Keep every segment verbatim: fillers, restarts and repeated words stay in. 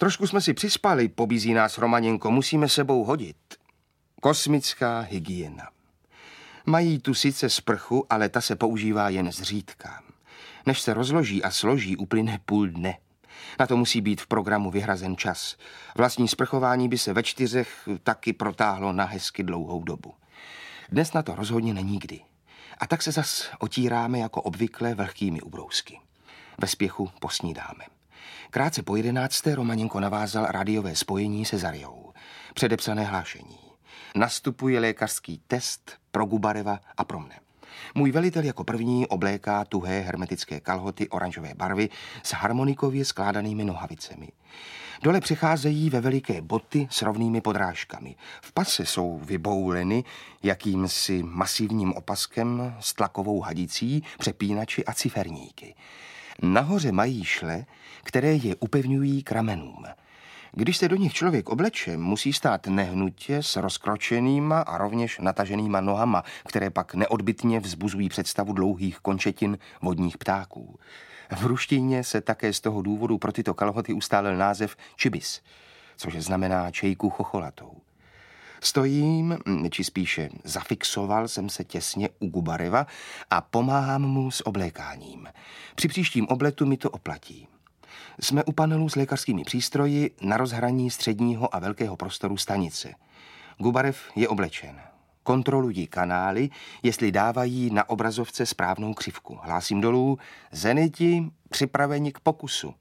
Trošku jsme si přispali, pobízí nás Romaněnko, musíme sebou hodit. Kosmická hygiena. Mají tu sice sprchu, ale ta se používá jen zřídka. Než se rozloží a složí, uplyne půl dne. Na to musí být v programu vyhrazen čas. Vlastní sprchování by se ve čtyřech taky protáhlo na hezky dlouhou dobu. Dnes na to rozhodně není kdy. A tak se zas otíráme jako obvykle vlhkými ubrousky. Ve spěchu posnídáme. Krátce po jedenácté Romaněnko navázal rádiové spojení se Zariou. Předepsané hlášení. Nastupuje lékařský test pro Gubareva a pro mne. Můj velitel jako první obléká tuhé hermetické kalhoty oranžové barvy s harmonikově skládanými nohavicemi. Dole přicházejí ve veliké boty s rovnými podrážkami. V pase jsou vybouleny jakýmsi masivním opaskem s tlakovou hadicí, přepínači a ciferníky. Nahoře mají šle, které je upevňují k ramenům. Když se do nich člověk obleče, musí stát nehnutě s rozkročenýma a rovněž nataženýma nohama, které pak neodbytně vzbuzují představu dlouhých končetin vodních ptáků. V ruštině se také z toho důvodu pro tyto kalhoty ustálil název čibis, což znamená čejku chocholatou. Stojím, či spíše zafixoval jsem se těsně u Gubareva a pomáhám mu s oblékáním. Při příštím obletu mi to oplatí. Jsme u panelu s lékařskými přístroji na rozhraní středního a velkého prostoru stanice. Gubarev je oblečen. Kontrolují kanály, jestli dávají na obrazovce správnou křivku. Hlásím dolů, zeniti připraveni k pokusu.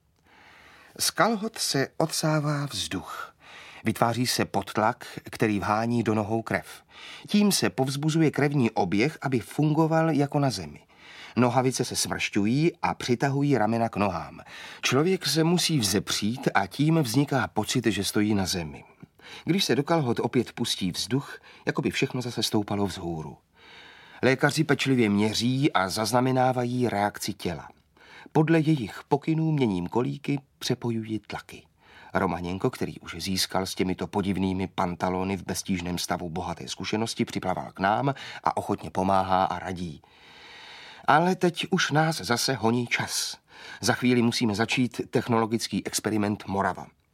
Z kalhot se odsává vzduch. Vytváří se podtlak, který vhání do nohou krev. Tím se povzbuzuje krevní oběh, aby fungoval jako na zemi. Nohavice se smršťují a přitahují ramena k nohám. Člověk se musí vzepřít a tím vzniká pocit, že stojí na zemi. Když se do kalhot opět pustí vzduch, jako by všechno zase stoupalo vzhůru. Lékaři pečlivě měří a zaznamenávají reakci těla. Podle jejich pokynů měním kolíky, přepojují tlaky. Romaněnko, který už získal s těmito podivnými pantalony v beztížném stavu bohaté zkušenosti, připlaval k nám a ochotně pomáhá a radí. Ale teď už nás zase honí čas. Za chvíli musíme začít technologický experiment Morava.